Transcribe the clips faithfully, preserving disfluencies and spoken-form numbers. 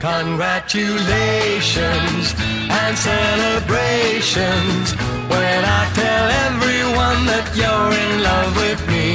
Congratulations and celebrations when I tell everyone that you're in love with me.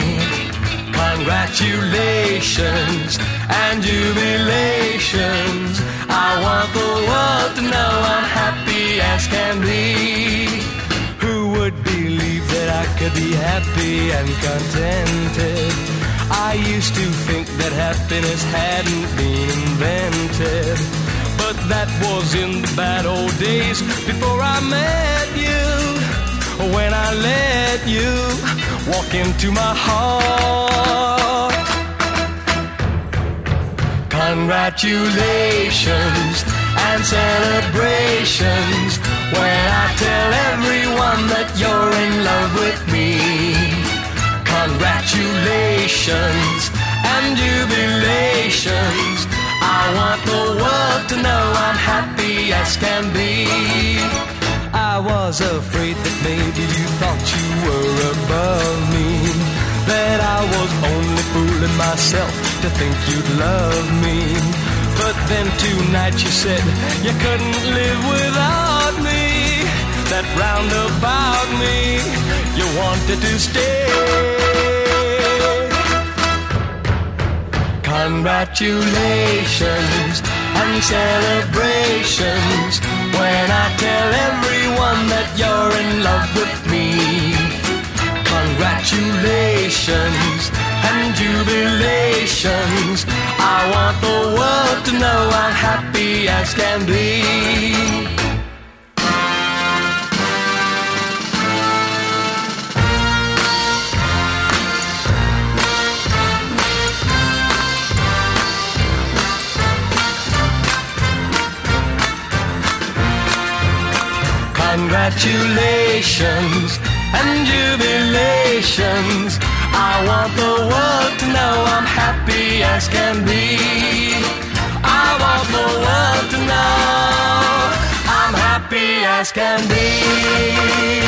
Congratulations and jubilations. I want the world to know I'm happy as can be. Who would believe that I could be happy and contented? I used to think that happiness hadn't been invented, but that was in the bad old days before I met you. When I let you walk into my heart. Congratulations and celebrations when I tell everyone that you're in love with me. Congratulations and jubilations. I want the world to know I'm happy as can be. I was afraid that maybe you thought you were above me, that I was only fooling myself to think you'd love me. But then tonight you said you couldn't live without me, that round about me you wanted to stay. Congratulations and celebrations when I tell everyone that you're in love with me. Congratulations and jubilations. I want the world to know I'm happy as can be. Congratulations and jubilations. I want the world to know I'm happy as can be. I want the world to know I'm happy as can be.